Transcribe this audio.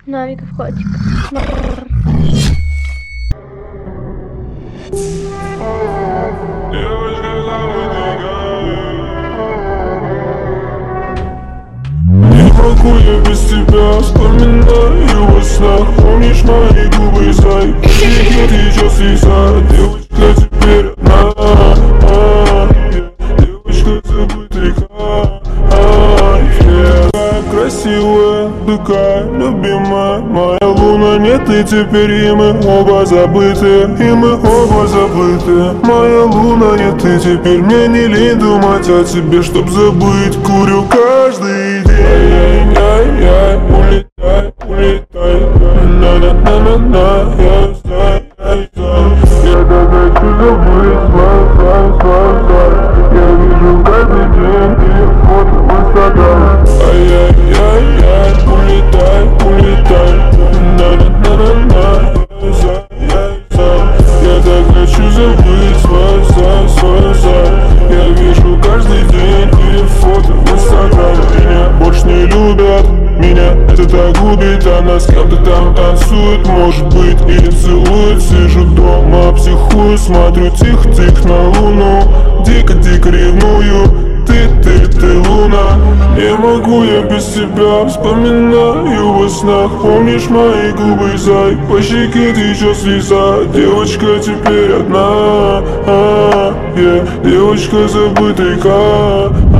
Новиков котик. Не могу я без тебя, вспоминаю во снах. Помнишь мои губы, зай? Почему ты сейчас слеза? Девочка теперь одна, девочка забытый такая красивая, такая любимая моя луна. Нет, и теперь и мы оба забыты, и мы оба забыты. Моя луна, нет, и теперь мне не лень думать о тебе, чтоб забыть. Курю каждый день. Ай-яй-яй, улетай, улетай, на-на-на-на-на, я знаю, я так хочу забыть свой. Я вижу каждый день и фото в Инстаграм. Ай-яй-яй-яй, улетай, улетай, на-на-на-на-на, я так хочу забыть свой. Я вижу каждый день и фото в Инстаграм. Меня больше не любят, меня это так губит. Она с кем-то там танцует, может быть, или целует. Сижу дома, психую, смотрю тихо-тихо на луну. Дико-дико ревную, ты луна. Не могу я без тебя, вспоминаю во снах. Помнишь мои губы, зай? По щеке течет слеза. Девочка теперь одна, девочка забытый